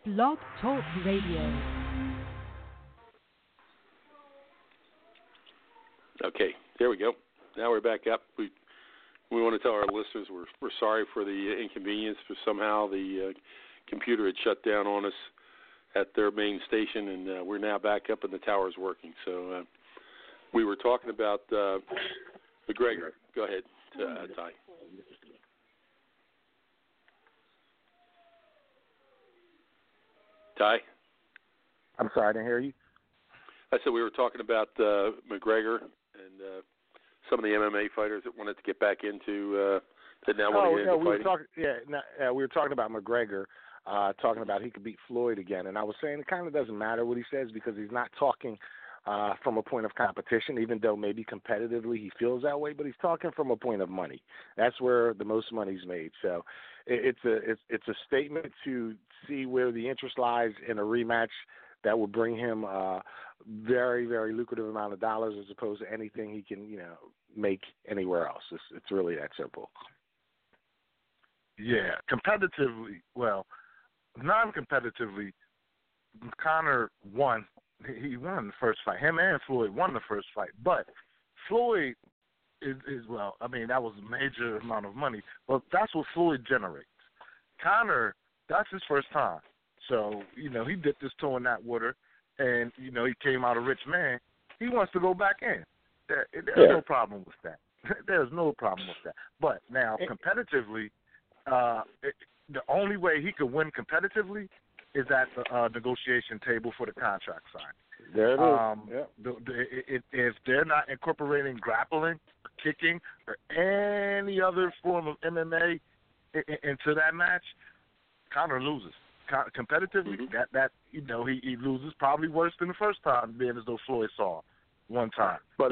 Blog Talk Radio. Okay, there we go. Now we're back up. We want to tell our listeners we're sorry for the inconvenience, for somehow the computer had shut down on us at their main station, and we're now back up and the tower's working. So we were talking about McGregor. Go ahead, Ty. Ty? I'm sorry, I didn't hear you. I said we were talking about McGregor and some of the MMA fighters that wanted to get back into that now want to get into fighting. We were talking about McGregor, talking about he could beat Floyd again, and I was saying it kind of doesn't matter what he says because he's not talking from a point of competition, even though maybe competitively he feels that way, but he's talking from a point of money. That's where the most money's made. So it's a statement to see where the interest lies in a rematch that will bring him a very, very lucrative amount of dollars as opposed to anything he can, make anywhere else. It's really that simple. Yeah, competitively, well, non-competitively, Conor won. He won the first fight. Him and Floyd won the first fight. But Floyd is that was a major amount of money. But that's what Floyd generates. Conor, that's his first time. So, he dipped his toe in that water, and, he came out a rich man. He wants to go back in. There's no problem with that. There's no problem with that. But now, competitively, the only way he could win competitively is at the negotiation table for the contract signing. There it is. If they're not incorporating grappling, kicking, or any other form of MMA into that match, Conor loses. Competitively, he loses probably worse than the first time, being as though Floyd saw one time. But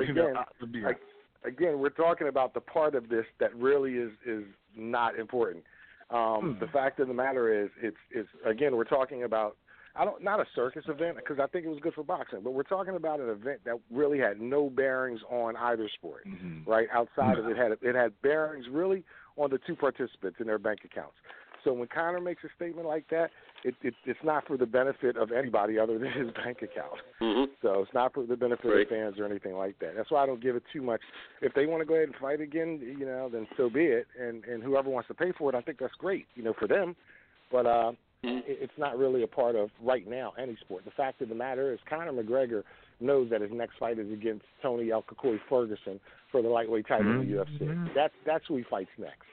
again, we're talking about the part of this that really is not important. The fact of the matter is, it's again, we're talking about not a circus event because I think it was good for boxing, but we're talking about an event that really had no bearings on either sport, right? Outside of it had bearings really on the two participants in their bank accounts. So when Conor makes a statement like that, it's not for the benefit of anybody other than his bank account. Mm-hmm. So it's not for the benefit of fans or anything like that. That's why I don't give it too much. If they want to go ahead and fight again, then so be it. And whoever wants to pay for it, I think that's great, for them. But it's not really a part of, right now, any sport. The fact of the matter is Conor McGregor knows that his next fight is against Tony El Kakoi Ferguson for the lightweight title in the UFC. That's who he fights next.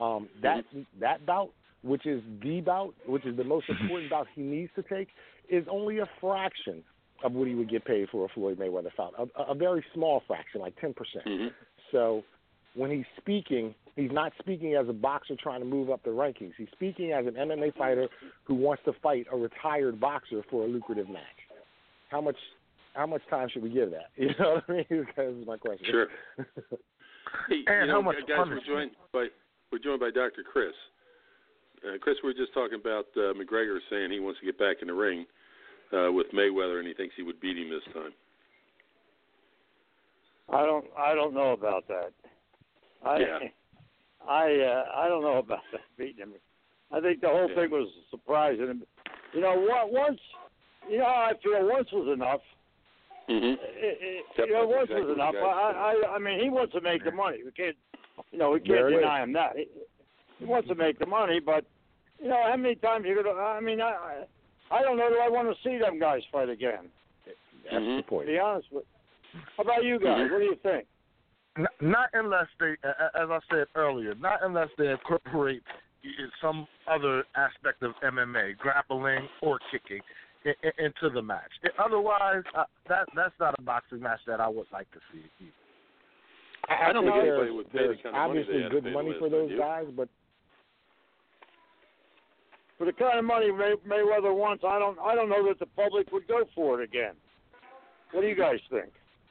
That bout, which is the bout, which is the most important bout he needs to take, is only a fraction of what he would get paid for a Floyd Mayweather fight, a very small fraction, like 10%. So when he's speaking, he's not speaking as a boxer trying to move up the rankings. He's speaking as an MMA fighter who wants to fight a retired boxer for a lucrative match. How much time should we give that? You know what I mean? That is my question. Sure. Hey, and how much guys, we're joined by Dr. Chris. Chris, we were just talking about McGregor saying he wants to get back in the ring with Mayweather, and he thinks he would beat him this time. I don't know about that. I don't know about that beating him. I think the whole thing was a surprise. And once, I feel once was enough. Once was enough. I mean, he wants to make the money. We can't deny him that. He wants to make the money, but how many times you're gonna? I mean, I don't know. Do I want to see them guys fight again? That's the point. To be honest with. How about you guys? What do you think? Not unless they, as I said earlier, not unless they incorporate some other aspect of MMA, grappling or kicking, into the match. Otherwise, that's not a boxing match that I would like to see. I don't think anybody would pay the kind of obviously money good money for those guys, but for the kind of money Mayweather wants, I don't know that the public would go for it again. What do you guys think?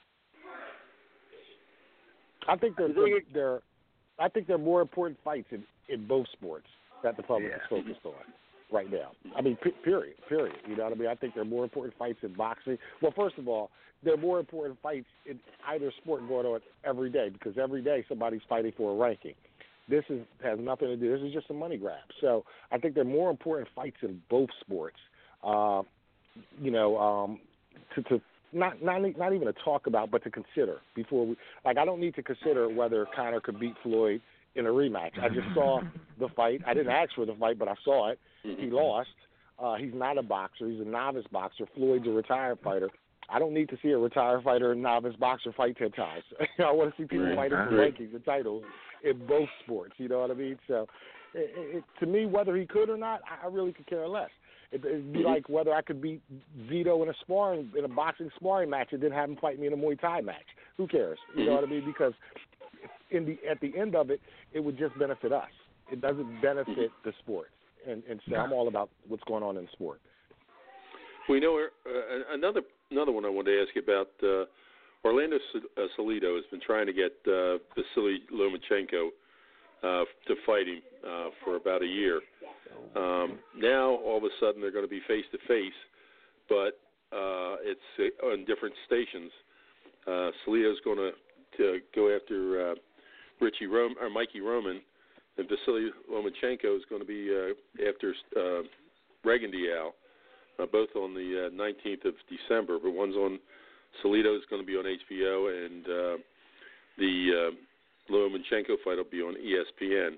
I think they're more important fights in both sports that the public is focused on right now. I mean, period. You know what I mean? I think they're more important fights in boxing. Well, first of all, they're more important fights in either sport going on every day because every day somebody's fighting for a ranking. This has nothing to do. This is just a money grab. So I think they're more important fights in both sports. to not even to talk about, but to consider before we. Like, I don't need to consider whether Conor could beat Floyd in a rematch. I just saw the fight. I didn't ask for the fight, but I saw it. He lost. He's not a boxer. He's a novice boxer. Floyd's a retired fighter. I don't need to see a retired fighter and novice boxer fight 10 times. I want to see people fighting for rankings and titles in both sports. You know what I mean? So, to me, whether he could or not, I really could care less. It'd be like whether I could beat Zito in a boxing sparring match and then have him fight me in a Muay Thai match. Who cares? You know what I mean? Because at the end of it, it would just benefit us. It doesn't benefit the sport. And so I'm all about what's going on in the sport. We know another one I wanted to ask you about. Orlando Salido has been trying to get Vasily Lomachenko to fight him for about a year. Now, all of a sudden, they're going to be face-to-face, but it's on different stations. Salido's going to go after Mikey Roman, and Vasily Lomachenko is going to be after Regan Diao, both on the 19th of December. But one's on Salido's going to be on HBO, and the Lomachenko fight will be on ESPN.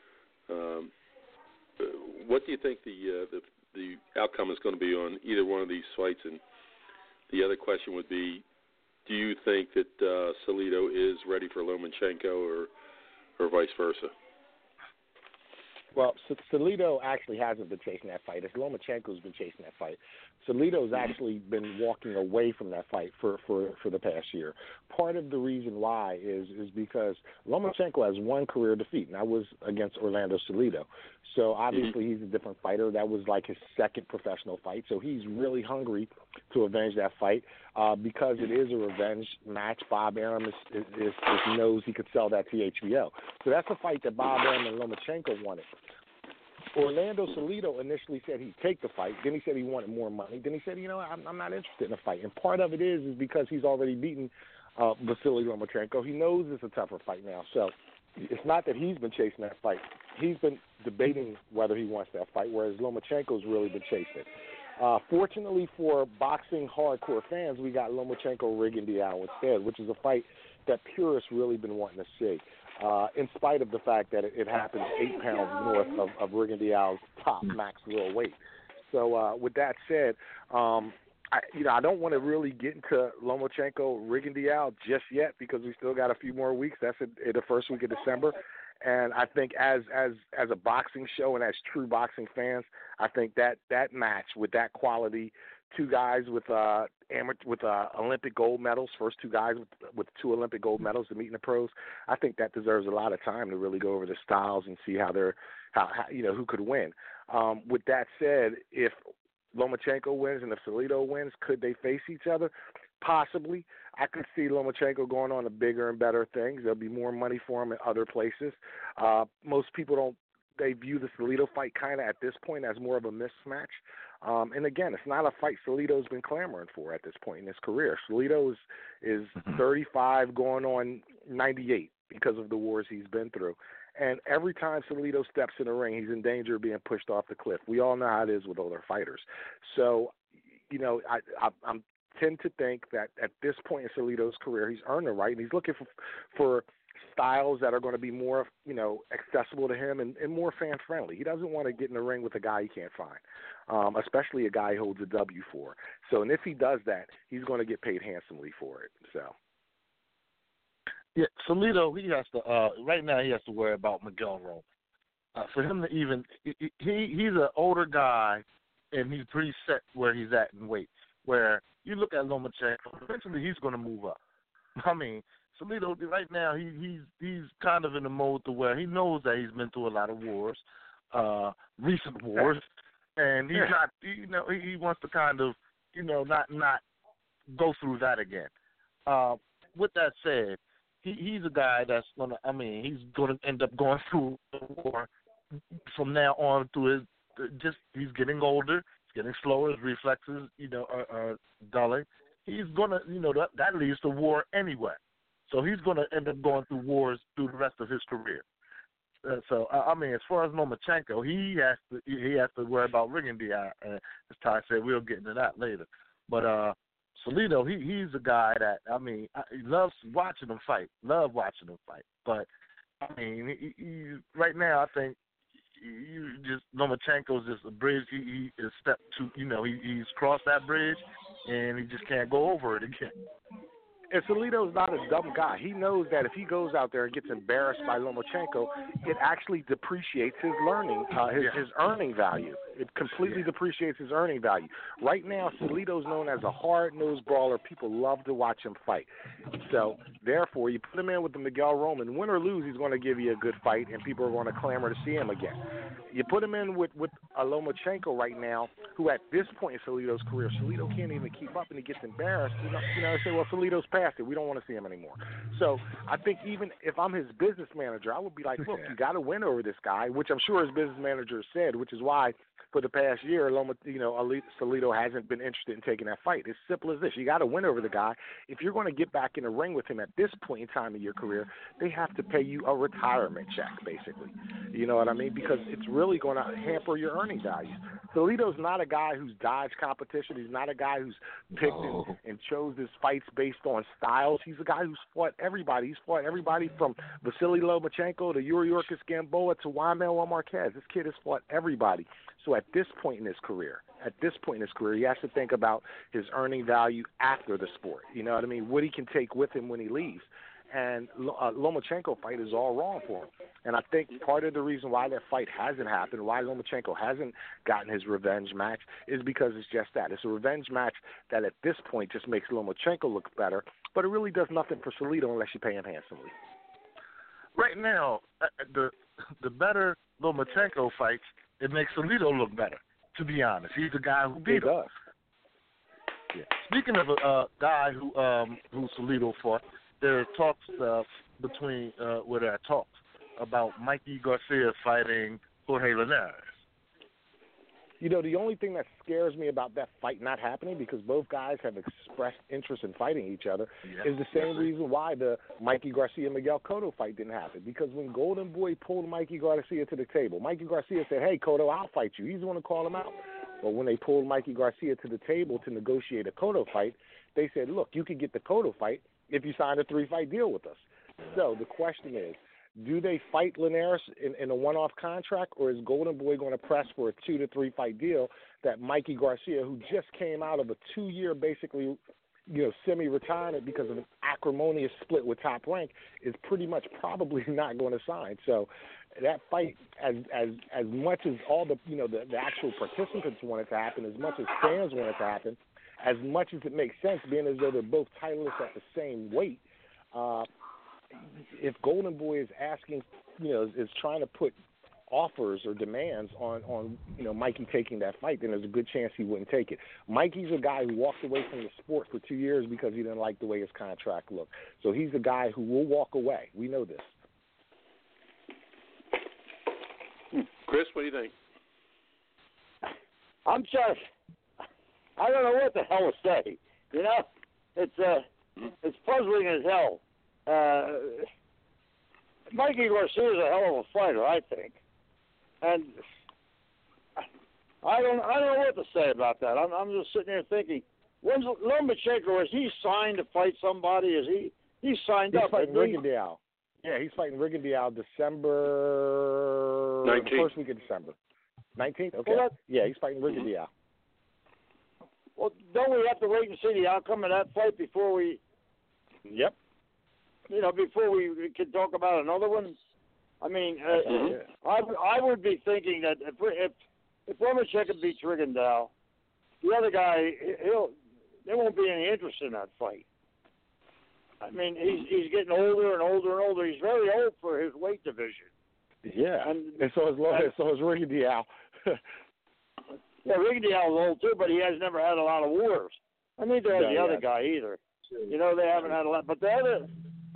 What do you think the outcome is going to be on either one of these fights? And the other question would be, do you think that Salido is ready for Lomachenko or vice versa? Well, Salido actually hasn't been chasing that fight. It's Lomachenko's been chasing that fight. Salido's actually been walking away from that fight for the past year. Part of the reason why is because Lomachenko has one career defeat, and that was against Orlando Salido. So obviously he's a different fighter. That was like his second professional fight. So he's really hungry to avenge that fight because it is a revenge match. Bob Arum knows he could sell that to HBO. So that's a fight that Bob Arum and Lomachenko wanted. Orlando Salido initially said he'd take the fight. Then he said he wanted more money. Then he said, I'm not interested in a fight. And part of it is because he's already beaten Vasily Lomachenko. He knows it's a tougher fight now. So it's not that he's been chasing that fight. He's been debating whether he wants that fight, whereas Lomachenko's really been chasing it. Fortunately for boxing hardcore fans, we got Lomachenko Regan Diao instead, which is a fight that purists really been wanting to see. In spite of the fact that it happens 8 pounds north of Regan Diao's top max real weight. So with that said, I don't want to really get into Lomachenko Regan Diao just yet because we still got a few more weeks. That's in the first week of December. And I think as a boxing show and as true boxing fans, I think that match with that quality, two guys with Olympic gold medals, first two guys with 2 Olympic gold medals to meet in the pros, I think that deserves a lot of time to really go over the styles and see how who could win. With that said, if Lomachenko wins and if Salido wins, could they face each other? Possibly. I could see Lomachenko going on to bigger and better things. There'll be more money for him in other places. Most people they view the Salido fight kind of at this point as more of a mismatch. And again, it's not a fight Salido's been clamoring for at this point in his career. Salido is 35 going on 98 because of the wars he's been through. And every time Salido steps in the ring, he's in danger of being pushed off the cliff. We all know how it is with older fighters. So, I'm tend to think that at this point in Salido's career, he's earned the right, and he's looking for styles that are going to be more, accessible to him and more fan-friendly. He doesn't want to get in the ring with a guy he can't find, especially a guy he holds a W for. So, and if he does that, he's going to get paid handsomely for it. So. Yeah, Salido, he has to, right now he has to worry about Miguel Roman. For him to even, he's an older guy, and he's pretty set where he's at in weight. Where you look at Lomachenko, eventually he's going to move up. I mean, Salido right now he's kind of in a mode to where he knows that he's been through a lot of wars, recent wars, and he's not, he wants to kind of, not go through that again. With that said, he's a guy that's gonna, he's gonna end up going through a war from now on through he's getting older. Getting slower, his reflexes, are dulling. He's gonna, that leads to war anyway. So he's gonna end up going through wars through the rest of his career. So I mean, as far as Lomachenko, he has to worry about Rigondeaux. As Ty said, we'll get into that later. But Salido, he's a guy that he loves watching him fight. But I mean, he right now I think Lomachenko's just a bridge. He is step two. He's crossed that bridge, and he just can't go over it again. And Salido's not a dumb guy. He knows that if he goes out there and gets embarrassed by Lomachenko, it actually depreciates his his earning value. It completely depreciates his earning value. Right now, Salido's known as a hard-nosed brawler. People love to watch him fight. So, therefore, you put him in with the Miguel Roman, win or lose, he's going to give you a good fight, and people are going to clamor to see him again. You put him in with a Lomachenko right now, who at this point in Salido's career, Salido can't even keep up, and he gets embarrassed. They say, well, Salido's past it. We don't want to see him anymore. So I think even if I'm his business manager, I would be like, look, you got to win over this guy, which I'm sure his business manager said, which is why for the past year, Salido hasn't been interested in taking that fight. It's simple as this. You got to win over the guy. If you're going to get back in the ring with him at this point in time in your career, they have to pay you a retirement check, basically. You know what I mean? Because it's really going to hamper your earning values. Salido's not a guy who's dodged competition. He's not a guy who's picked and chose his fights based on styles. He's a guy who's fought everybody. He's fought everybody from Vasily Lomachenko to Yuriorkis Gamboa to Juan Manuel Marquez. This kid has fought everybody. So at this point in his career, he has to think about his earning value after the sport. You know what I mean? What he can take with him when he leaves. And Lomachenko fight is all wrong for him. And I think part of the reason why that fight hasn't happened, why Lomachenko hasn't gotten his revenge match, is because it's just that. It's a revenge match that at this point just makes Lomachenko look better, but it really does nothing for Salido unless you pay him handsomely. Right now, the better Lomachenko fights, it makes Salido look better, to be honest. He's a guy who beat him. Does. Yeah. Speaking of a guy who Salido fought, there are talks between about Mikey Garcia fighting Jorge Linares. The only thing that scares me about that fight not happening, because both guys have expressed interest in fighting each other, is the same reason why the Mikey Garcia-Miguel Cotto fight didn't happen. Because when Golden Boy pulled Mikey Garcia to the table, Mikey Garcia said, hey, Cotto, I'll fight you. He's the one to call him out. But when they pulled Mikey Garcia to the table to negotiate a Cotto fight, they said, look, you could get the Cotto fight if you signed a 3-fight deal with us. So the question is, do they fight Linares in a one-off contract, or is Golden Boy going to press for a 2 to 3 fight deal that Mikey Garcia, who just came out of a 2-year basically, semi-retirement because of an acrimonious split with Top Rank, is pretty much probably not going to sign. So that fight, as much as all the the actual participants want it to happen, as much as fans want it to happen, as much as it makes sense, being as though they're both titleists at the same weight. If Golden Boy is asking, is trying to put offers or demands on Mikey taking that fight, then there's a good chance he wouldn't take it. Mikey's a guy who walked away from the sport for 2 years because he didn't like the way his contract looked. So he's a guy who will walk away. We know this. Chris, what do you think? I don't know what the hell to say. It's puzzling as hell. Mikey Garcia is a hell of a fighter, I think, and I don't know what to say about that. I'm just sitting here thinking, when's Lomachenko? Is he signed to fight somebody? He's signed up? He's fighting Rigondeaux. Yeah, he's fighting Rigondeaux December 19th. First week of December. 19th. Okay. Well, yeah, he's fighting Rigondeaux. Well, don't we have to wait and see the outcome of that fight before we? Yep. Before we can talk about another one. I mean, I would be thinking that if Lomachenko beats Rigondeaux, the other guy, there won't be any interest in that fight. I mean, he's getting older and older and older. He's very old for his weight division. Yeah, and so is Rigondeaux. Yeah, Rigondeaux is old too, but he has never had a lot of wars. And neither has the other guy either. They haven't had a lot, but the other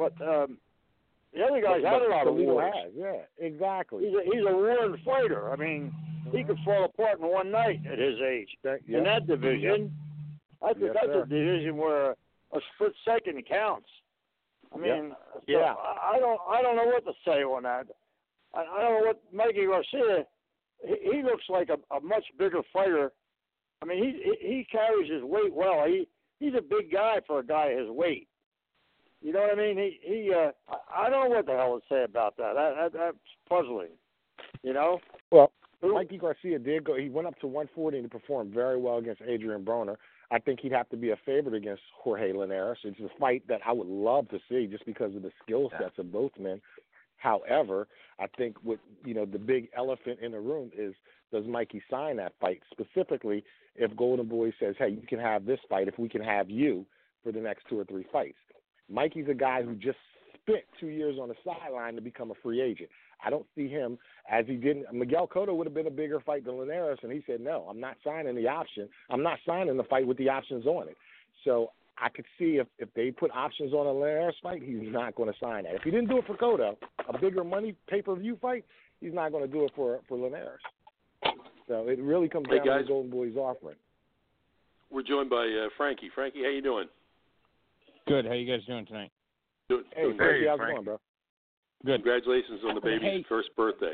guy's had a lot of wars. Yeah, exactly. He's a warring fighter. I mean, he could fall apart in one night at his age. In that division, I think that's a division where a split second counts. I mean, I don't know what to say on that. I don't know what Mikey Garcia. He looks like a much bigger fighter. I mean, he carries his weight well. He's a big guy for a guy his weight. You know what I mean? I don't know what the hell to say about that. That's puzzling. You know? Well, Mikey Garcia did go. He went up to 140 and he performed very well against Adrian Broner. I think he'd have to be a favorite against Jorge Linares. It's a fight that I would love to see just because of the skill sets of both men. However, I think what the big elephant in the room is, does Mikey sign that fight? Specifically, if Golden Boy says, hey, you can have this fight if we can have you for the next 2 or 3 fights. Mikey's a guy who just spent 2 years on the sideline to become a free agent. I don't see him as he didn't. Miguel Cotto would have been a bigger fight than Linares, and he said, no, I'm not signing the option. I'm not signing the fight with the options on it. So I could see if they put options on a Linares fight, he's not going to sign that. If he didn't do it for Cotto, a bigger money pay-per-view fight, he's not going to do it for Linares. So it really comes down to the Golden Boy's offering. We're joined by Frankie. Frankie, how you doing? Good. How you guys doing tonight? Hey, Frankie, how's it going, bro? Good. Congratulations on the baby's first birthday.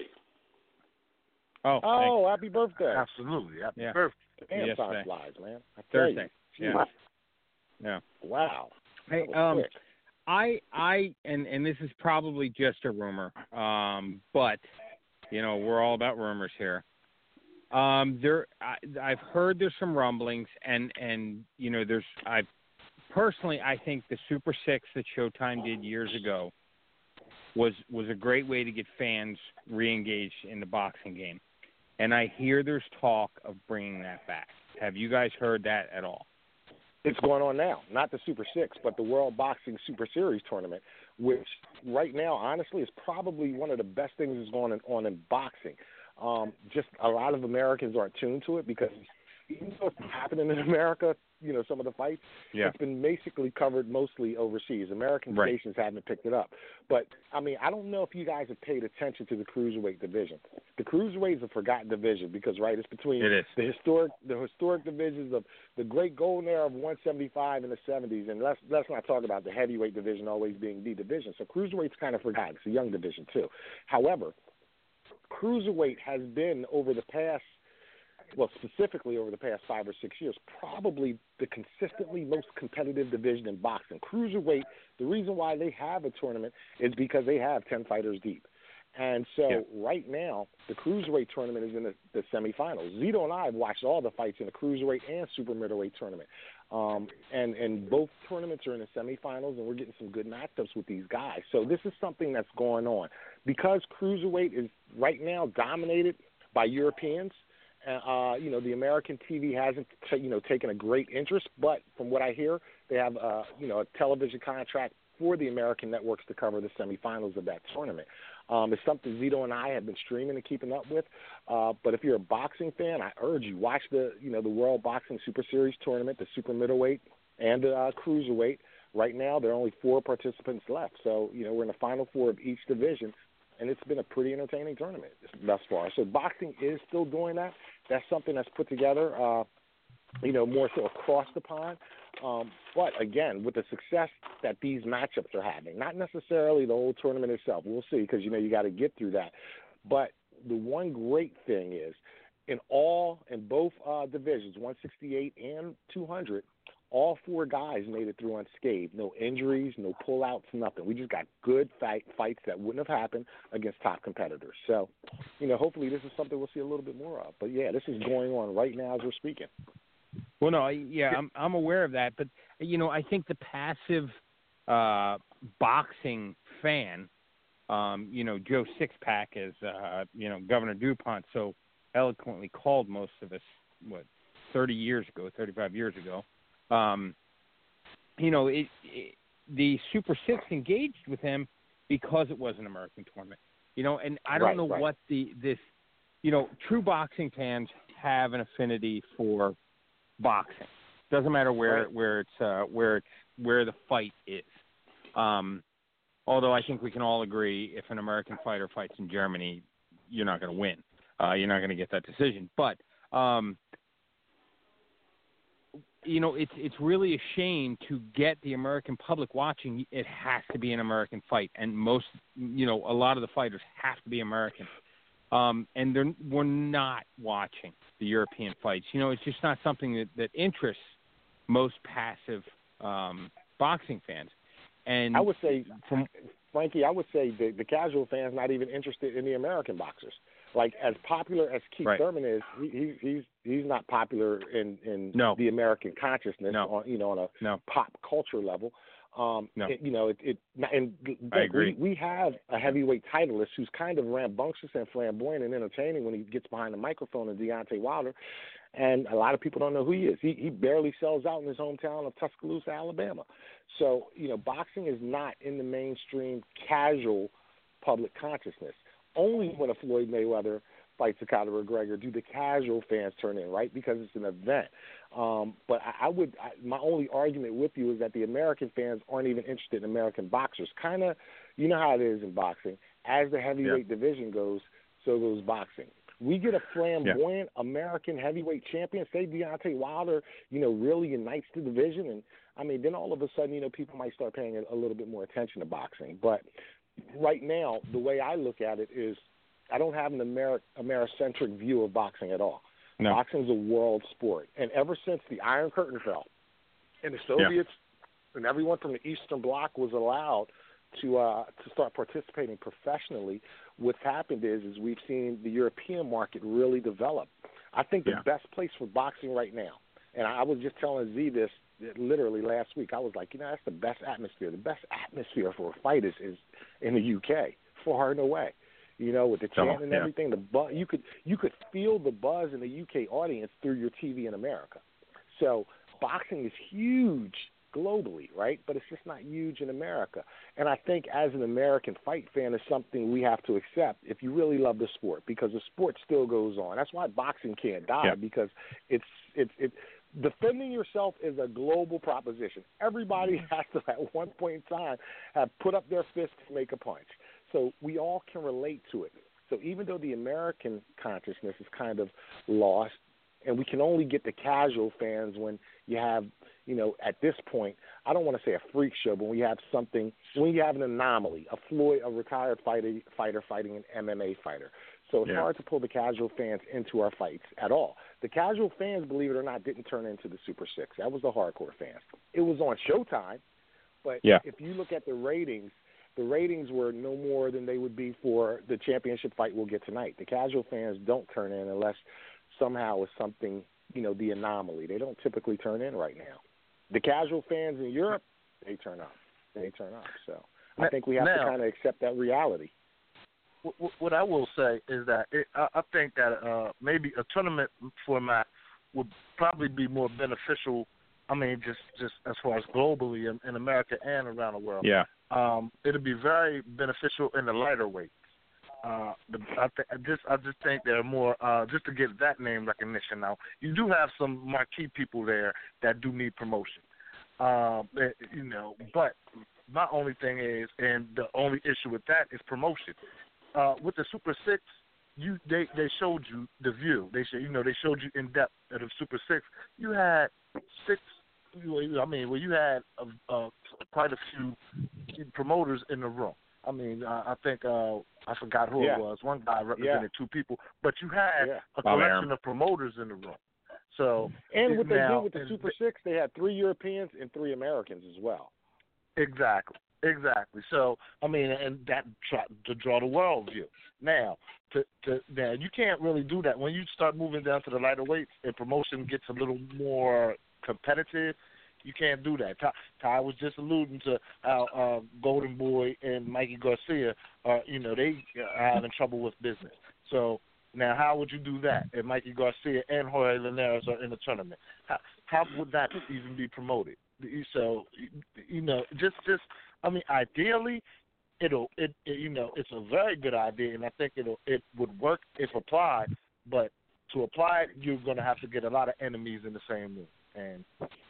Oh, happy birthday. Absolutely. Happy birthday. Damn, time flies, man. Thursday. Yeah. Wow. Hey, and this is probably just a rumor, but we're all about rumors here. I've heard there's some rumblings, and I think the Super 6 that Showtime did years ago was a great way to get fans re-engaged in the boxing game. And I hear there's talk of bringing that back. Have you guys heard that at all? It's going on now. Not the Super 6, but the World Boxing Super Series tournament, which right now, honestly, is probably one of the best things that's going on in boxing. Just a lot of Americans aren't tuned to it because even though it's happening in America, some of the fights, it's been basically covered mostly overseas. American stations haven't picked it up. But, I mean, I don't know if you guys have paid attention to the cruiserweight division. The cruiserweight is a forgotten division because, it's between the historic divisions of the great golden era of 175 in the 70s, and let's not talk about the heavyweight division always being the division. So cruiserweight's kind of forgotten. It's a young division, too. However, cruiserweight has been specifically over the past 5 or 6 years, probably the consistently most competitive division in boxing. Cruiserweight, the reason why they have a tournament is because they have 10 fighters deep. And so right now, the cruiserweight tournament is in the semifinals. Zito and I have watched all the fights in the cruiserweight and super middleweight tournament. And both tournaments are in the semifinals, and we're getting some good matchups with these guys. So this is something that's going on. Because cruiserweight is right now dominated by Europeans, the American TV hasn't, taken a great interest, but from what I hear, they have, a television contract for the American networks to cover the semifinals of that tournament. It's something Zito and I have been streaming and keeping up with. But if you're a boxing fan, I urge you, watch the World Boxing Super Series tournament, the super middleweight and the cruiserweight. Right now, there are only 4 participants left. So, we're in the final 4 of each division, and it's been a pretty entertaining tournament thus far. So boxing is still doing that. That's something that's put together, more so across the pond. But, again, with the success that these matchups are having, not necessarily the whole tournament itself. We'll see because, you got to get through that. But the one great thing is in both divisions, 168 and 200, all 4 guys made it through unscathed. No injuries, no pullouts, nothing. We just got good fights that wouldn't have happened against top competitors. So, hopefully this is something we'll see a little bit more of. But, this is going on right now as we're speaking. Well, no, I'm aware of that. But, I think the passive boxing fan, Joe Sixpack, as, Governor DuPont so eloquently called most of us, 35 years ago, the Super 6 engaged with him because it was an American tournament, and I don't know what true boxing fans have an affinity for boxing. Doesn't matter where the fight is. Although I think we can all agree if an American fighter fights in Germany, you're not going to win. You're not going to get that decision. But it's really a shame to get the American public watching. It has to be an American fight, and a lot of the fighters have to be American. And we're not watching the European fights. It's just not something that interests most passive boxing fans. And I would say, Frankie, the casual fan's not even interested in the American boxers. Like, as popular as Keith Thurman is, he's not popular in the American consciousness on a pop culture level. I agree. We have a heavyweight titleist who's kind of rambunctious and flamboyant and entertaining when he gets behind the microphone, in Deontay Wilder, and a lot of people don't know who he is. He barely sells out in his hometown of Tuscaloosa, Alabama. So, boxing is not in the mainstream casual public consciousness. Only when a Floyd Mayweather fights a Conor McGregor do the casual fans turn in, right? Because it's an event. But my only argument with you is that the American fans aren't even interested in American boxers. Kind of, you know how it is in boxing. As the heavyweight division goes, so goes boxing. We get a flamboyant American heavyweight champion, say Deontay Wilder, really unites the division. And, then all of a sudden, people might start paying a little bit more attention to boxing. But right now, the way I look at it is I don't have an Americentric view of boxing at all. No. Boxing is a world sport. And ever since the Iron Curtain fell and the Soviets and everyone from the Eastern Bloc was allowed to start participating professionally, what's happened is we've seen the European market really develop. I think the best place for boxing right now, and I was just telling Z this literally last week, I was like, that's the best atmosphere. The best atmosphere for a fight is in the UK, far and away. With the chant and everything, the buzz, you could feel the buzz in the UK audience through your TV in America. So boxing is huge globally, right? But it's just not huge in America. And I think as an American fight fan, it's something we have to accept if you really love the sport, because the sport still goes on. That's why boxing can't die, because it's defending yourself is a global proposition. Everybody has to, at one point in time, have put up their fist to make a punch. So we all can relate to it. So even though the American consciousness is kind of lost, and we can only get the casual fans when you have, at this point, I don't want to say a freak show, but when you have an anomaly, a retired fighter fighting an MMA fighter. So it's hard to pull the casual fans into our fights at all. The casual fans, believe it or not, didn't turn into the Super Six. That was the hardcore fans. It was on Showtime, but if you look at the ratings were no more than they would be for the championship fight we'll get tonight. The casual fans don't turn in unless somehow it's something, the anomaly. They don't typically turn in right now. The casual fans in Europe, they turn up. So I think we have to kind of accept that reality. What I will say is that I think that maybe a tournament format would probably be more beneficial. I mean, just as far as globally in America and around the world. Yeah. It'll be very beneficial in the lighter weights. I just think they're more just to get that name recognition. Now, you do have some marquee people there that do need promotion. But my only thing is, and the only issue with that is promotion. With the Super Six, they showed you the view. They showed you in depth at the Super Six. You had six. You had quite a few promoters in the room. I mean, I think I forgot who it was. One guy represented two people, but you had a collection of promoters in the room. So, and what they did with the Super Six, they had 3 Europeans and 3 Americans as well. Exactly. So, I mean, and that to draw the world view. Now, now you can't really do that when you start moving down to the lighter weights and promotion gets a little more competitive. You can't do that. Ty was just alluding to how Golden Boy and Mikey Garcia are, they are having trouble with business. So now, how would you do that if Mikey Garcia and Jorge Linares are in the tournament? How would that even be promoted? So, just I mean, ideally, it's a very good idea, and I think it would work if applied. But to apply it, you're going to have to get a lot of enemies in the same room. And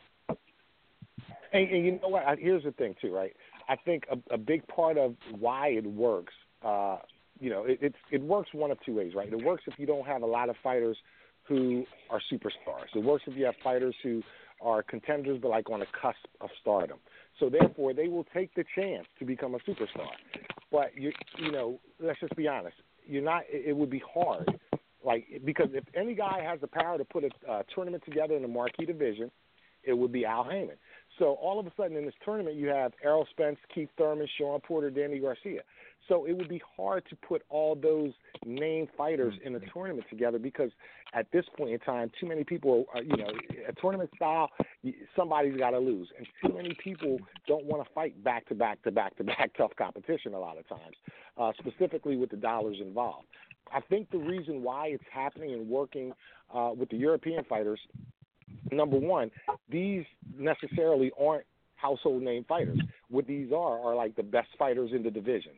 you know what? Here's the thing, too, right? I think a big part of why it works, it works one of two ways, right? It works if you don't have a lot of fighters who are superstars. It works if you have fighters who are contenders but like on the cusp of stardom. So therefore, they will take the chance to become a superstar. But you know, let's just be honest. You're not. It would be hard, like, because if any guy has the power to put a tournament together in the marquee division, it would be Al Haymon. So all of a sudden in this tournament, you have Errol Spence, Keith Thurman, Shawn Porter, Danny Garcia. So it would be hard to put all those named fighters in a tournament together because at this point in time, too many people are, you know, a tournament style, somebody's got to lose. And too many people don't want to fight back-to-back tough competition a lot of times, specifically with the dollars involved. I think the reason why it's happening and working with the European fighters, number one, these necessarily aren't household name fighters. What these are like the best fighters in the divisions.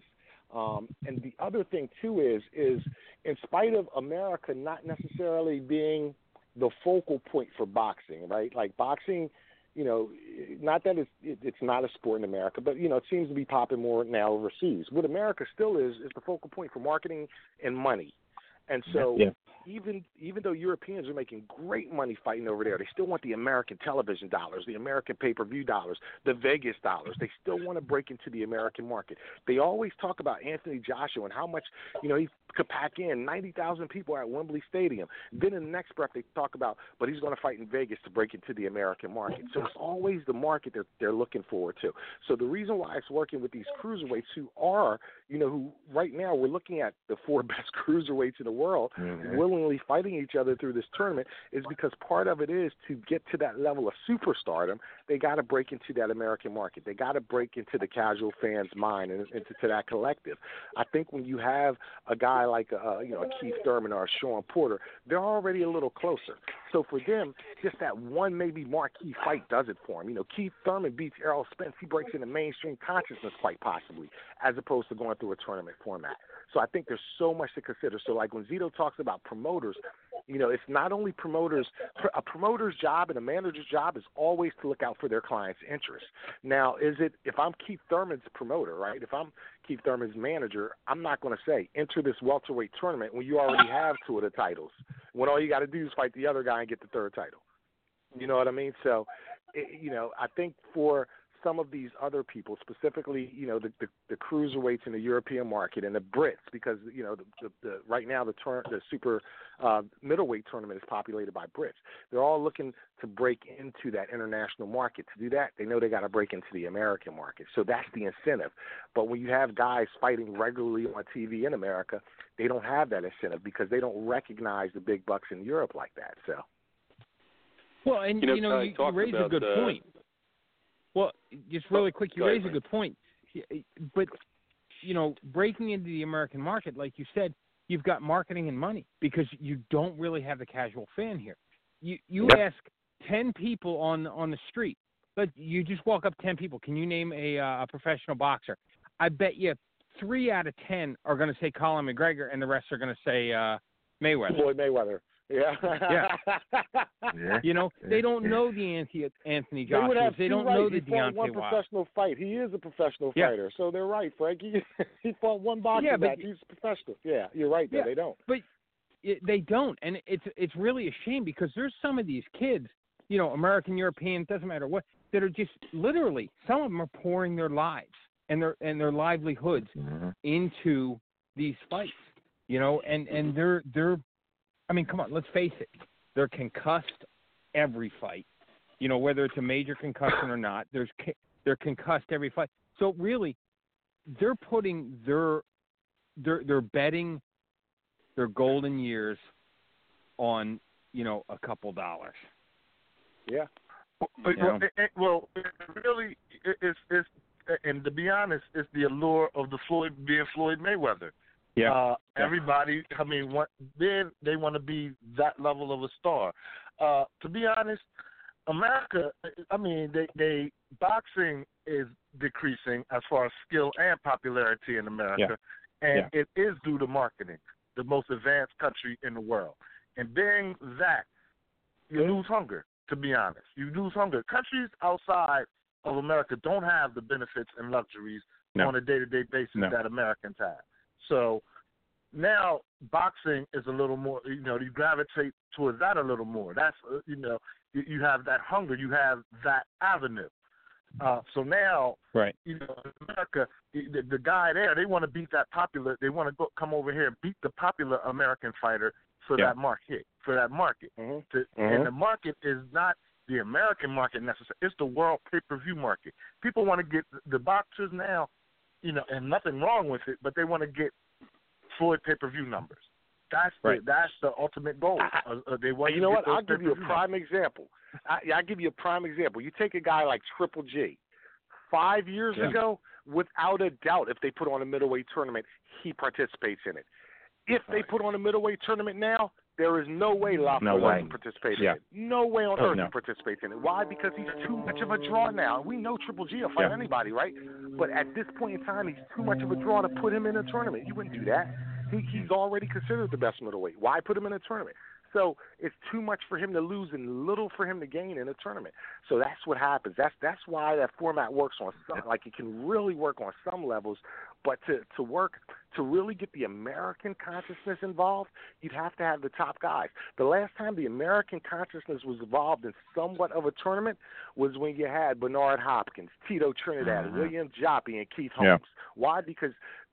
And the other thing, too, is in spite of America not necessarily being the focal point for boxing, right? Like boxing, you know, not that it's not a sport in America, but, you know, it seems to be popping more now overseas. What America still is the focal point for marketing and money. And so even though Europeans are making great money fighting over there, they still want the American television dollars, the American pay-per-view dollars, the Vegas dollars. They still want to break into the American market. They always talk about Anthony Joshua and how much, you know, he could pack in 90,000 people at Wembley Stadium. Then in the next breath they talk about, but he's going to fight in Vegas to break into the American market. So it's always the market they're looking forward to. So the reason why it's working with these cruiserweights who are, you know, who right now we're looking at the 4 best cruiserweights in the world willingly fighting each other through this tournament is because part of it is to get to that level of superstardom, they got to break into that American market. They got to break into the casual fan's mind and into that collective. I think when you have a guy like a Keith Thurman or a Shawn Porter, they're already a little closer. So for them, just that one maybe marquee fight does it for them. You know, Keith Thurman beats Errol Spence. He breaks into mainstream consciousness quite possibly, as opposed to going through a tournament format. So I think there's so much to consider. So like when Zito talks about promoters, you know, it's not only promoters. A promoter's job and a manager's job is always to look out for their client's interests. Now, if I'm Keith Thurman's promoter, right, if I'm Keith Thurman's manager, I'm not going to say enter this welterweight tournament when you already have 2 of the titles, when all you got to do is fight the other guy and get the 3rd title. You know what I mean? So, you know, I think for some of these other people, specifically, you know, the cruiserweights in the European market and the Brits, because, you know, the right now the super middleweight tournament is populated by Brits. They're all looking to break into that international market. To do that, they know they got to break into the American market. So that's the incentive. But when you have guys fighting regularly on TV in America, they don't have that incentive because they don't recognize the big bucks in Europe like that. So. Well, and you raise a good point. Well, just really quick, you raise a good point. But, you know, breaking into the American market, like you said, you've got marketing and money because you don't really have the casual fan here. You ask 10 people on the street, but you just walk up 10 people. Can you name a professional boxer? I bet you 3 out of 10 are going to say Colin McGregor, and the rest are going to say Mayweather. Floyd Mayweather. Yeah. You know, they don't know the Anthony Joshua. They don't know the Deontay Wilder. He fought one professional fight. He is a professional fighter. So they're right, Frankie. He fought one boxing match. He's a professional. Yeah, you're right there. They don't. But they don't. And it's really a shame because there's some of these kids, you know, American, European, doesn't matter what, that are just literally, some of them are pouring their lives and their livelihoods into these fights, you know, and they're I mean, come on, let's face it. They're concussed every fight. You know, whether it's a major concussion or not, they're concussed every fight. So really, they're putting they're betting their golden years on, you know, a couple dollars. Yeah. Well, really, it's and to be honest, it's the allure of the being Floyd Mayweather. Yeah. Everybody, I mean, they want to be that level of a star. To be honest, America, I mean, they boxing is decreasing as far as skill and popularity in America, and it is due to marketing, the most advanced country in the world. And being that, you lose hunger, to be honest. You lose hunger. Countries outside of America don't have the benefits and luxuries on a day-to-day basis that Americans have. So now boxing is a little more, you gravitate towards that a little more. That's, you have that hunger, you have that avenue. So now, right. In America, the guy there, they want to beat that popular. They want to come over here and beat the popular American fighter for that market. Mm-hmm. And the market is not the American market necessarily. It's the world pay-per-view market. People want to get the boxers now, and nothing wrong with it, but they want to get Floyd pay-per-view numbers. That's the ultimate goal. They want. You know what? I'll give you a prime example. I'll give you a prime example. You take a guy like Triple G. 5 years ago, without a doubt, if they put on a middleweight tournament, he participates in it. If they put on a middleweight tournament now, there is no way Lafayette doesn't participate in it. No way on earth he participates in it. Why? Because he's too much of a draw now. We know Triple G will fight anybody, right? But at this point in time, he's too much of a draw to put him in a tournament. You wouldn't do that. He's already considered the best middleweight. Why put him in a tournament? So it's too much for him to lose and little for him to gain in a tournament. So that's what happens. That's why that format works on some. Like, it can really work on some levels, but to work to really get the American consciousness involved, you'd have to have the top guys. The last time the American consciousness was involved in somewhat of a tournament was when you had Bernard Hopkins, Tito Trinidad, William Joppy, and Keith Holmes. Why? Because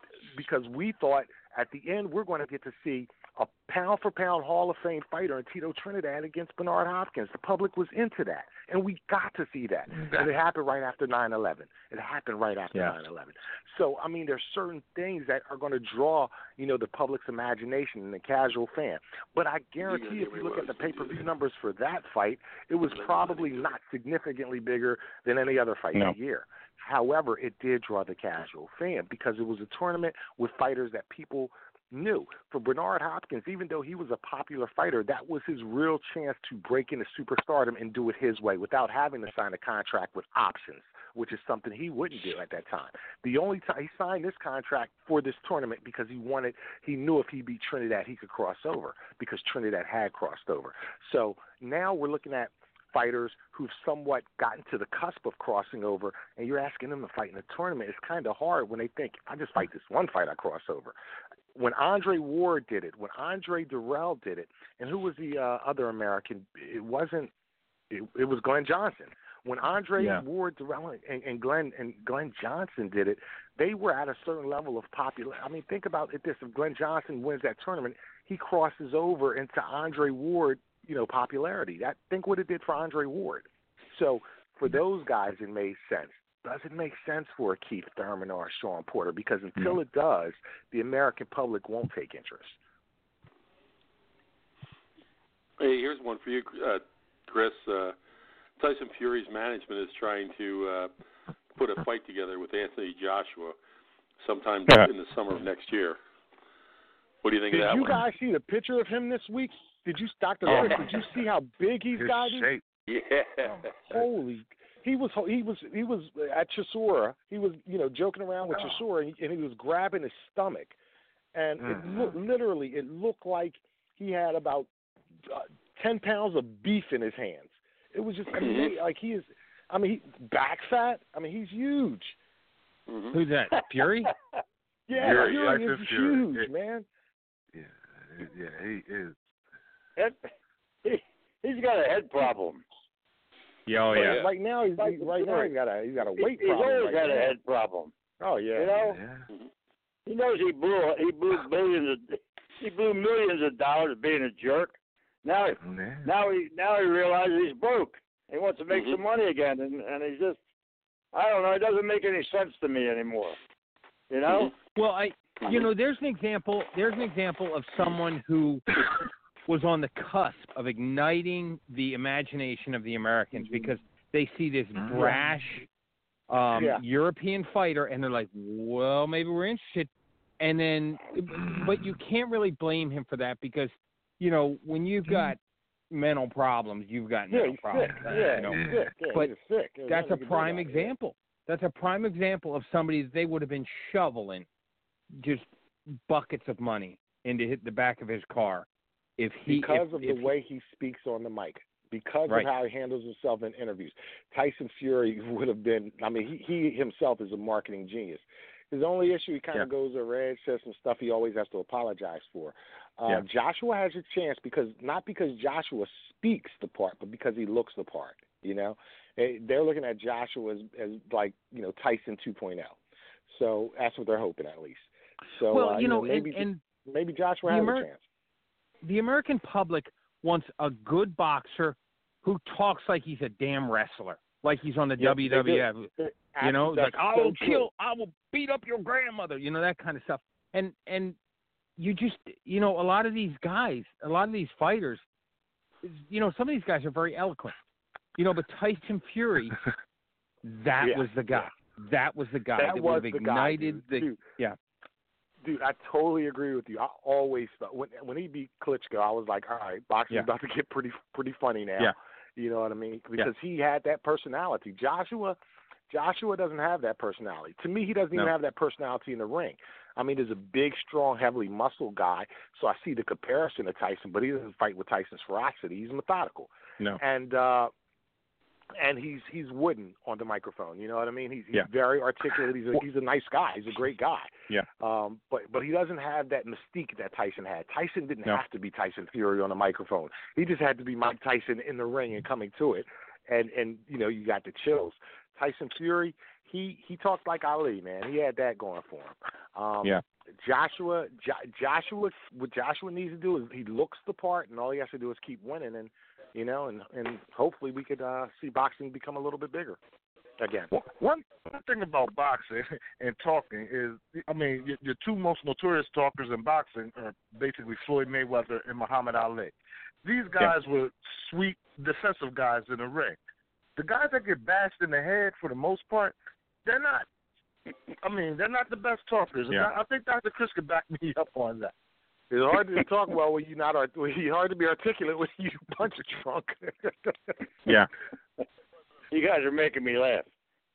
we thought at the end we're going to get to see a pound-for-pound Hall of Fame fighter in Tito Trinidad against Bernard Hopkins. The public was into that, and we got to see that. And it happened right after 9/11. It happened right after 9/11. So, I mean, there's certain things that are going to draw, the public's imagination and the casual fan. But I guarantee if you look at the pay-per-view numbers for that fight, it was probably not significantly bigger than any other fight in the year. However, it did draw the casual fan because it was a tournament with fighters that people knew. For Bernard Hopkins, even though he was a popular fighter, that was his real chance to break into superstardom and do it his way without having to sign a contract with options, which is something he wouldn't do at that time. The only time he signed this contract for this tournament because he knew if he beat Trinidad, he could cross over because Trinidad had crossed over. So now we're looking at fighters who've somewhat gotten to the cusp of crossing over, and you're asking them to fight in a tournament. It's kind of hard when they think, if I just fight this one fight, I cross over. When Andre Ward did it, when Andre Durrell did it, and who was the other American? It was Glenn Johnson. When Andre Ward, Durrell, and Glenn Johnson did it, they were at a certain level of popularity. I mean, think about it this. If Glenn Johnson wins that tournament, he crosses over into Andre Ward, popularity. Think what it did for Andre Ward. So for those guys, it made sense. Doesn't make sense for a Keith Thurman or a Sean Porter because until it does, the American public won't take interest. Hey, here's one for you, Chris. Tyson Fury's management is trying to put a fight together with Anthony Joshua sometime in the summer of next year. What do you think of that one? Did you guys see the picture of him this week? Did you, Dr. Lewis, did you see how big he's gotten? Yeah. Holy. He was at Chisora. He was, joking around with Chisora, and he was grabbing his stomach. And it looked like he had about 10 pounds of beef in his hands. It was just amazing. Like back fat. I mean, he's huge. Who's that? Fury? Yeah, Fury is huge, man. Yeah, he is. He's got a head problem. Right now he's got a weight problem. He's always had a head problem. Oh yeah. He knows he blew millions of dollars being a jerk. Now he realizes he's broke. He wants to make some money again, and he's just, I don't know. It doesn't make any sense to me anymore. Well, there's an example. There's an example of someone who was on the cusp of igniting the imagination of the Americans because they see this brash European fighter and they're like, well, maybe we're interested. And then, but you can't really blame him for that because, when you've got mental problems, you've got mental problems. He's sick. But he's sick. That's a prime example. That's a prime example of somebody that they would have been shoveling just buckets of money into the back of his car. Because of the way he speaks on the mic, because of how he handles himself in interviews. Tyson Fury would have been, he himself is a marketing genius. His only issue, he kind of goes over edge, says some stuff he always has to apologize for. Joshua has a chance not because Joshua speaks the part, but because he looks the part. You know, they're looking at Joshua as like, you know, Tyson 2.0. So that's what they're hoping, at least. So well, maybe Joshua has a chance. The American public wants a good boxer who talks like he's a damn wrestler, like he's on the WWF. You know, like I will beat up your grandmother. You know, that kind of stuff. And you just, you know, a lot of these fighters, you know, some of these guys are very eloquent. You know, but Tyson Fury, that was the guy. That was the guy that would have ignited the. Dude, I totally agree with you. I always thought when he beat Klitschko, I was like, all right, boxing's about to get pretty funny now. Yeah. You know what I mean? Because he had that personality. Joshua doesn't have that personality. To me, he doesn't even have that personality in the ring. I mean, he's a big, strong, heavily muscled guy, so I see the comparison to Tyson, but he doesn't fight with Tyson's ferocity. He's methodical. No. And he's wooden on the microphone. You know what I mean? He's very articulate. He's a nice guy. He's a great guy. Yeah. But he doesn't have that mystique that Tyson had. Tyson didn't have to be Tyson Fury on the microphone. He just had to be Mike Tyson in the ring and coming to it. And you know, you got the chills. Tyson Fury, he talked like Ali, man. He had that going for him. Joshua, what Joshua needs to do is he looks the part, and all he has to do is keep winning, and you know, and hopefully we could see boxing become a little bit bigger again. One thing about boxing and talking is, I mean, your two most notorious talkers in boxing are basically Floyd Mayweather and Muhammad Ali. These guys were sweet, defensive guys in the ring. The guys that get bashed in the head, for the most part, they're not the best talkers. Yeah. I think Dr. Chris could back me up on that. It's hard to talk well when you're not. It's hard to be articulate when you punch a trunk. Yeah. You guys are making me laugh.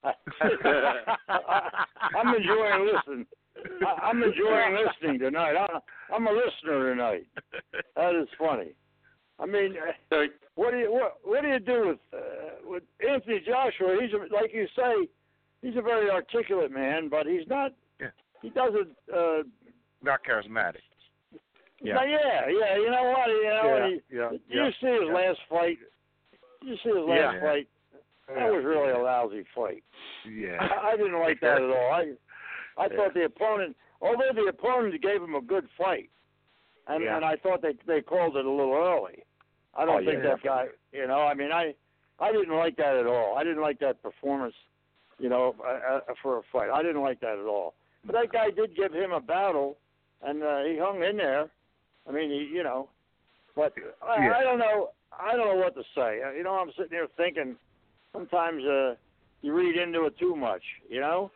I'm enjoying listening. I'm enjoying listening tonight. I'm a listener tonight. That is funny. I mean, what do you do with Anthony Joshua? He's like you say, he's a very articulate man, but he's not. Yeah. He doesn't. Not charismatic. Yeah. You know what? You see his last fight. Fight. That was really a lousy fight. Yeah. I didn't like that at all. I thought the opponent, although the opponent gave him a good fight, and I thought they called it a little early. I don't think that guy. You know, I mean, I didn't like that at all. I didn't like that performance. You know, for a fight, I didn't like that at all. But that guy did give him a battle, and he hung in there. I mean, but I don't know. I don't know what to say. You know, I'm sitting here thinking. Sometimes you read into it too much. You know.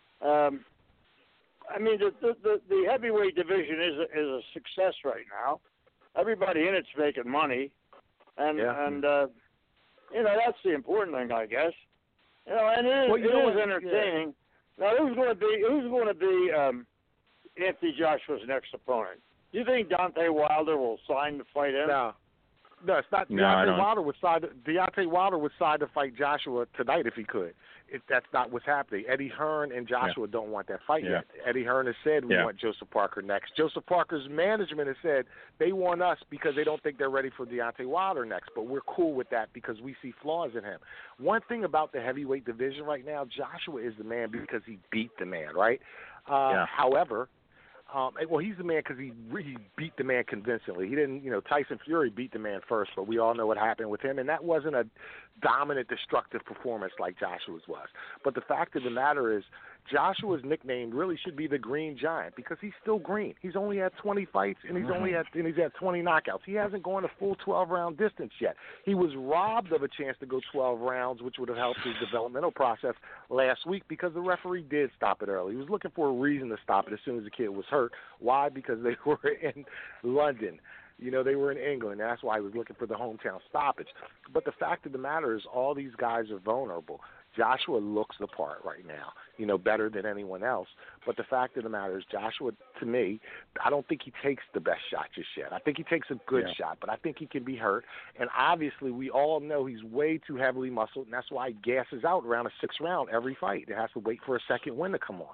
I mean, the heavyweight division is a success right now. Everybody in it's making money, and you know, that's the important thing, I guess. You know, and it is entertaining. Yeah. Now, who's going to be Anthony Joshua's next opponent? Do you think Deontay Wilder will sign to fight him? No, it's not. Deontay Wilder would sign to fight Joshua tonight if he could. That's not what's happening. Eddie Hearn and Joshua don't want that fight yet. Eddie Hearn has said we want Joseph Parker next. Joseph Parker's management has said they want us because they don't think they're ready for Deontay Wilder next, but we're cool with that because we see flaws in him. One thing about the heavyweight division right now, Joshua is the man because he beat the man, right? However, he's the man because he beat the man convincingly. He didn't, Tyson Fury beat the man first, but we all know what happened with him, and that wasn't a dominant, destructive performance like Joshua's was. But the fact of the matter is, Joshua's nickname really should be the Green Giant because he's still green. He's only had 20 fights and he's had 20 knockouts. He hasn't gone a full 12-round distance yet. He was robbed of a chance to go 12 rounds, which would have helped his developmental process last week because the referee did stop it early. He was looking for a reason to stop it as soon as the kid was hurt. Why? Because they were in London. They were in England. That's why he was looking for the hometown stoppage. But the fact of the matter is all these guys are vulnerable. Joshua looks the part right now, better than anyone else. But the fact of the matter is Joshua, to me, I don't think he takes the best shot just yet. I think he takes a good shot, but I think he can be hurt. And obviously we all know he's way too heavily muscled, and that's why he gasses out around a 6th round every fight. It has to wait for a second win to come on.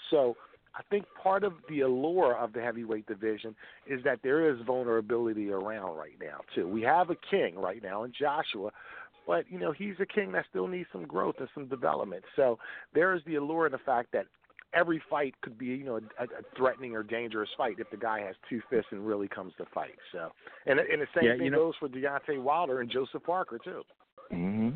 So I think part of the allure of the heavyweight division is that there is vulnerability around right now, too. We have a king right now in Joshua, but, he's a king that still needs some growth and some development. So there is the allure in the fact that every fight could be, a threatening or dangerous fight if the guy has two fists and really comes to fight. So, and the same thing goes for Deontay Wilder and Joseph Parker, too. Mm-hmm.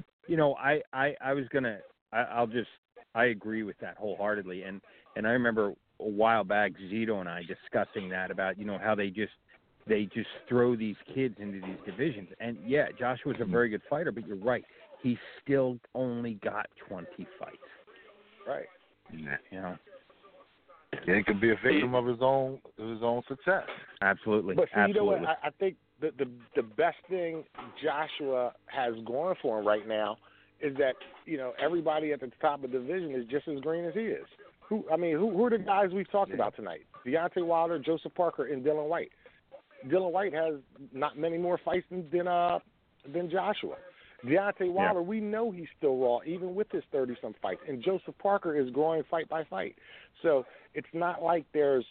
I agree with that wholeheartedly. And I remember a while back, Zito and I discussing that about, how they just throw these kids into these divisions. And yeah, Joshua's a very good fighter, but you're right. He's still only got 20 fights. Right. Yeah, he could be a victim of his own success. Absolutely. But see, absolutely. You know what? I think the best thing Joshua has going for him right now is that everybody at the top of the division is just as green as he is. Who are the guys we've talked about tonight? Deontay Wilder, Joseph Parker, and Dylan White. Dylan White has not many more fights than Joshua. Deontay Wilder, we know he's still raw, even with his 30-some fights. And Joseph Parker is growing fight by fight. So it's not like there's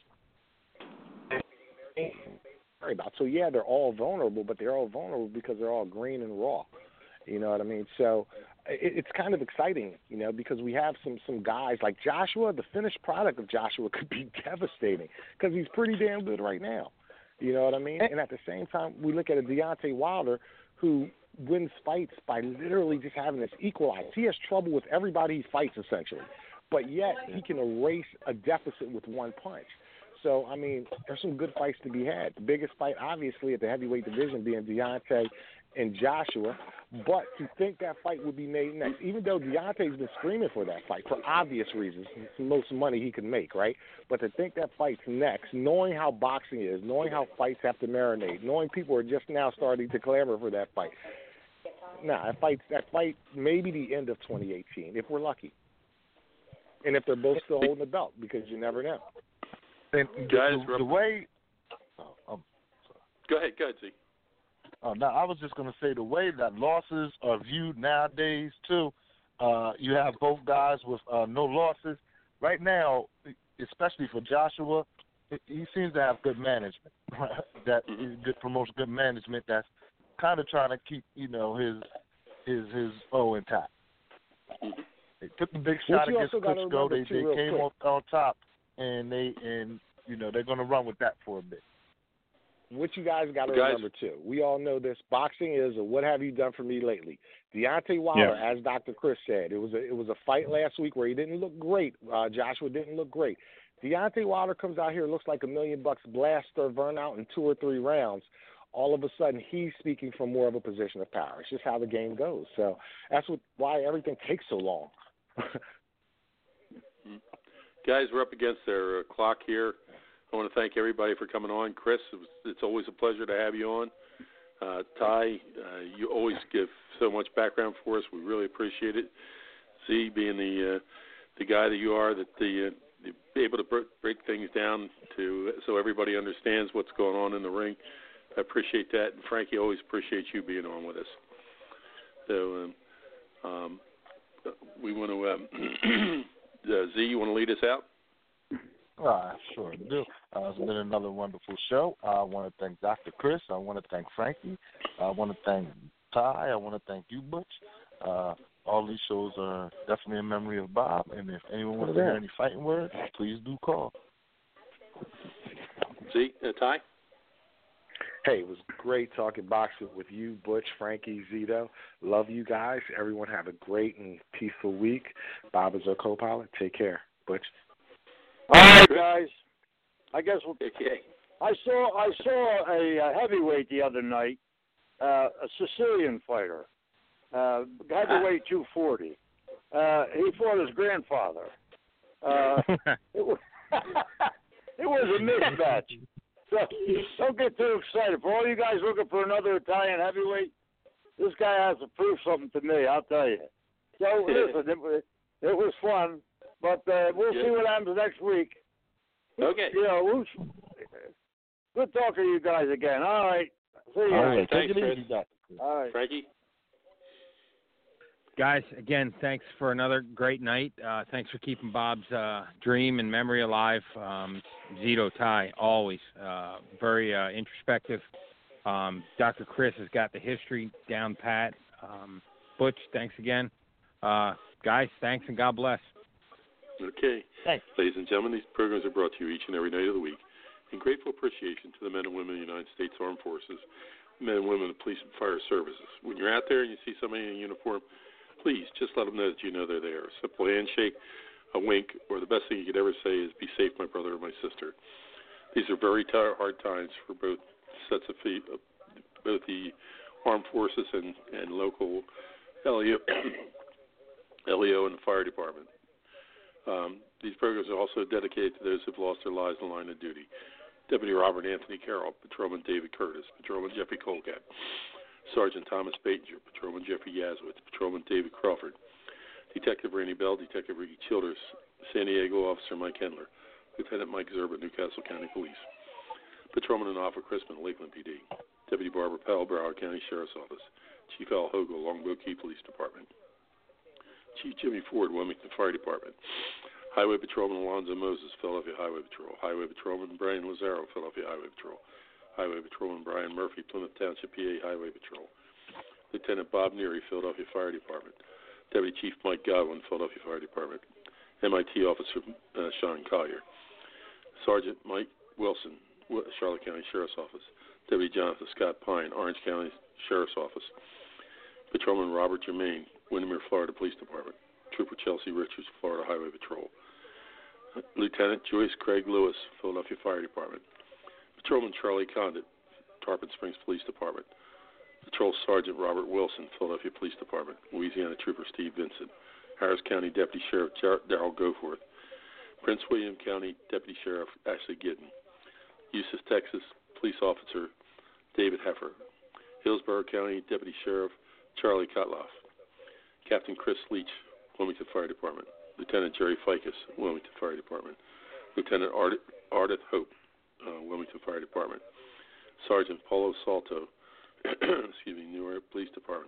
anything to worry about. So, yeah, they're all vulnerable, but they're all vulnerable because they're all green and raw. You know what I mean? So it's kind of exciting, because we have some guys like Joshua. The finished product of Joshua could be devastating because he's pretty damn good right now. You know what I mean? And at the same time, we look at a Deontay Wilder who wins fights by literally just having this equalized. He has trouble with everybody he fights, essentially. But yet he can erase a deficit with one punch. So, there's some good fights to be had. The biggest fight, obviously, at the heavyweight division being Deontay and Joshua. But to think that fight would be made next, even though Deontay's been screaming for that fight for obvious reasons, it's the most money he can make, right? But to think that fight's next, knowing how boxing is, knowing how fights have to marinate, knowing people are just now starting to clamor for that fight. That fight maybe the end of 2018, if we're lucky. And if they're both still holding the belt, because you never know. And guys, the way... Go ahead, Z. No, I was just going to say the way that losses are viewed nowadays, too, you have both guys with no losses. Right now, especially for Joshua, he seems to have good management. That promotes good management that's kind of trying to keep, his O intact. They took the big shot against Klitschko. They came on top, and they're going to run with that for a bit. What you guys got to remember, too, we all know this. Boxing is a what have you done for me lately. Deontay Wilder, as Dr. Chris said, it was a fight last week where he didn't look great. Joshua didn't look great. Deontay Wilder comes out here, looks like $1 million, blasts Sturvern out in 2 or 3 rounds. All of a sudden, he's speaking from more of a position of power. It's just how the game goes. So that's why everything takes so long. Guys, we're up against our clock here. I want to thank everybody for coming on. Chris, it's always a pleasure to have you on. Ty, you always give so much background for us. We really appreciate it. Z, being the guy that you are, that be able to break things down so everybody understands what's going on in the ring. I appreciate that. And Frankie, always appreciate you being on with us. So we want to, Z, you want to lead us out? Sure do. It's been another wonderful show. I want to thank Dr. Chris. I want to thank Frankie. I want to thank Ty. I want to thank you, Butch. All these shows are definitely in memory of Bob. And if anyone wants to hear any fighting words, please do call. Z, Ty? Hey, it was great talking boxing with you, Butch, Frankie, Zito. Love you guys. Everyone have a great and peaceful week. Bob is our co-pilot. Take care. Butch. All right, guys. I guess I saw a heavyweight the other night, a Sicilian fighter, heavyweight 240. He fought his grandfather. It was a mismatch. So don't get too excited. For all you guys looking for another Italian heavyweight, this guy has to prove something to me, I'll tell you. So listen, it was fun. But we'll see what happens next week. Okay. Good talking to you guys again. All right. See you. All right. Thanks, Take it Chris. easy, Doctor. All right. Frankie? Guys, again, thanks for another great night. Thanks for keeping Bob's dream and memory alive. Zito Ty, always very introspective. Dr. Chris has got the history down pat. Butch, thanks again. Guys, thanks and God bless. Okay. Thanks. Ladies and gentlemen, these programs are brought to you each and every night of the week in grateful appreciation to the men and women of the United States Armed Forces, men and women of police and fire services. When you're out there and you see somebody in uniform, please just let them know that you know they're there. A simple handshake, a wink, or the best thing you could ever say is, "Be safe, my brother or my sister." These are very hard times for both sets of feet, both the armed forces and local LEO and the fire department. These programs are also dedicated to those who have lost their lives in the line of duty. Deputy Robert Anthony Carroll, Patrolman David Curtis, Patrolman Jeffrey Colcat, Sergeant Thomas Batinger, Patrolman Jeffrey Yazowitz, Patrolman David Crawford, Detective Randy Bell, Detective Ricky Childers, San Diego Officer Mike Hendler, Lieutenant Mike Zerba, Newcastle County Police, Patrolman and Alpha Crispin, Lakeland PD, Deputy Barbara Powell, Broward County Sheriff's Office, Chief Al Hogo, Longboat Key Police Department, Chief Jimmy Ford, Wilmington Fire Department, Highway Patrolman Alonzo Moses, Philadelphia Highway Patrol, Highway Patrolman Brian Lazaro, Philadelphia Highway Patrol, Highway Patrolman Brian Murphy, Plymouth Township, PA Highway Patrol, Lieutenant Bob Neary, Philadelphia Fire Department, Deputy Chief Mike Godwin, Philadelphia Fire Department, MIT Officer Sean Collier, Sergeant Mike Wilson, Charlotte County Sheriff's Office, Deputy Jonathan Scott Pine, Orange County Sheriff's Office, Patrolman Robert Germain, Windermere, Florida Police Department, Trooper Chelsea Richards, Florida Highway Patrol, Lieutenant Joyce Craig Lewis, Philadelphia Fire Department, Patrolman Charlie Condit, Tarpon Springs Police Department, Patrol Sergeant Robert Wilson, Philadelphia Police Department, Louisiana Trooper Steve Vincent, Harris County Deputy Sheriff Darrell Goforth, Prince William County Deputy Sheriff Ashley Gittin, Eustis, Texas Police Officer David Heffer, Hillsborough County Deputy Sheriff Charlie Kotloff, Captain Chris Leach, Wilmington Fire Department, Lieutenant Jerry Ficus, Wilmington Fire Department, Lieutenant Ardith Hope, Wilmington Fire Department, Sergeant Paulo Salto, New York Police Department,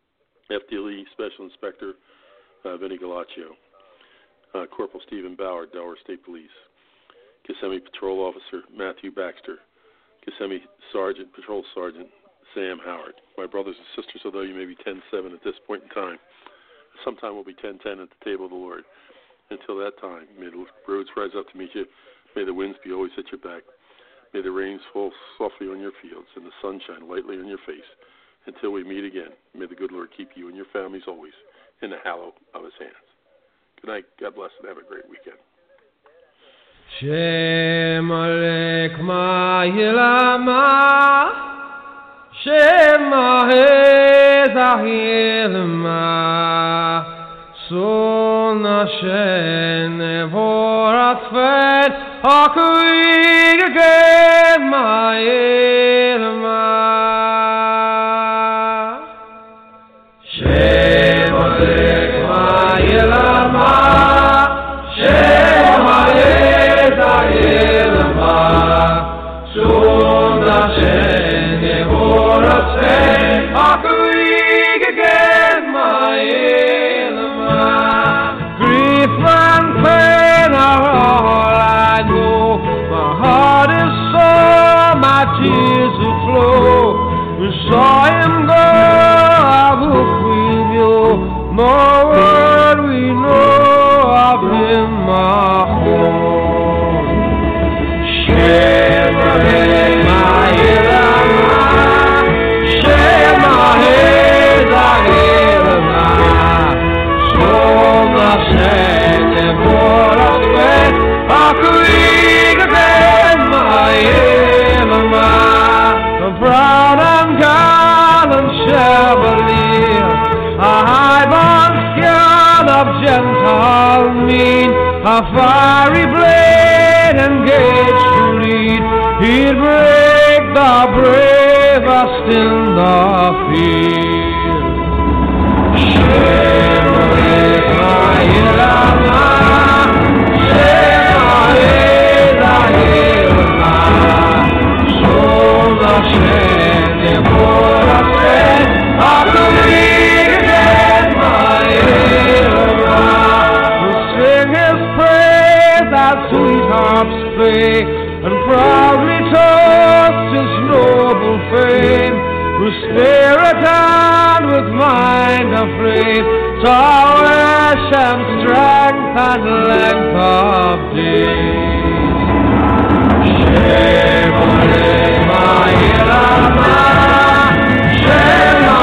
FDLE Special Inspector Vinny Galaccio, Corporal Stephen Bauer, Delaware State Police, Kissimmee Patrol Officer Matthew Baxter, Kissimmee Patrol Sergeant Sam Howard. My brothers and sisters, although you may be 10-7 at this point in time, sometime we'll be 10-10 at the table of the Lord. Until that time, may the roads rise up to meet you. May the winds be always at your back. May the rains fall softly on your fields and the sun shine lightly on your face. Until we meet again, may the good Lord keep you and your families always in the hallow of his hands. Good night. God bless and have a great weekend. Shem Alek Ma'ilama Shem Ahezahilma Sona Shen Voratfen Akuig again Ma'ilma Shem Alek Ma'ilama Shem Ahezahilma Sona Shen Voratfen Akuig again Ma'ilma Grief and pain are all I know. My heart is sore, my tears will flow. We saw him go, I will grieve you. No word we know of him, my home. Shem Ahezahilma, Shem Ahezahilma, Sona Shen Voratfen Akuig again Ma'ilma. The proud and gallant Chevalier, a high-born scion of gentle mien, a fiery blade engaged to lead, he'd break the bravest in the field. Shem Ahezahilma, Shem Ahezahilma, Sona Shen Voratfen Akuig again Ma'ilma. faith, solace and strength and length of days. Shema Yirama, Shema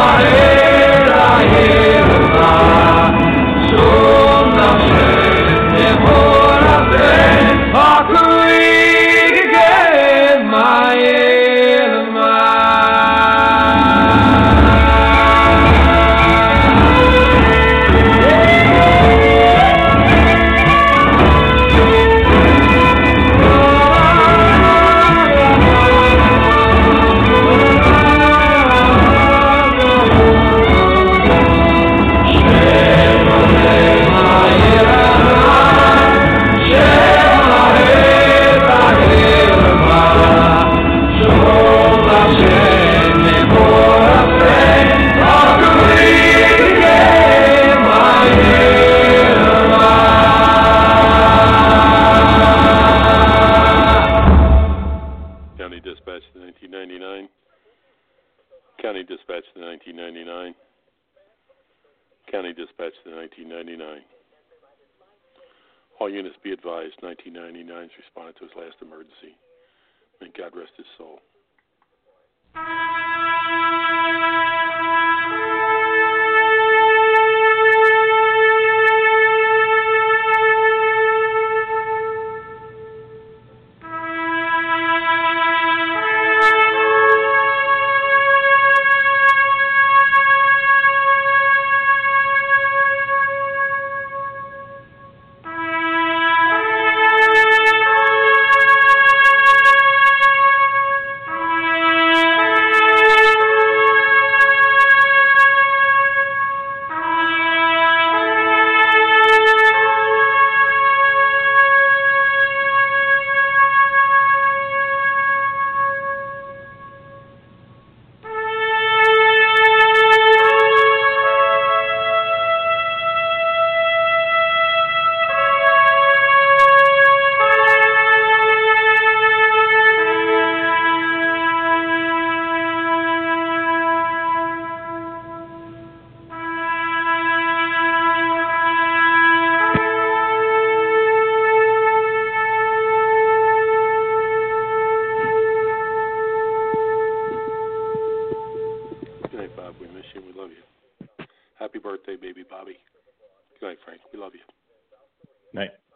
Yirama, Sum Nafshem Nemorafen, Akuig again, my Yirama. County Dispatch to 1999. County Dispatch to 1999. All units be advised, 1999's responded to his last emergency. May God rest his soul. Happy birthday, baby Bobby. Good night, Frank. We love you. Night.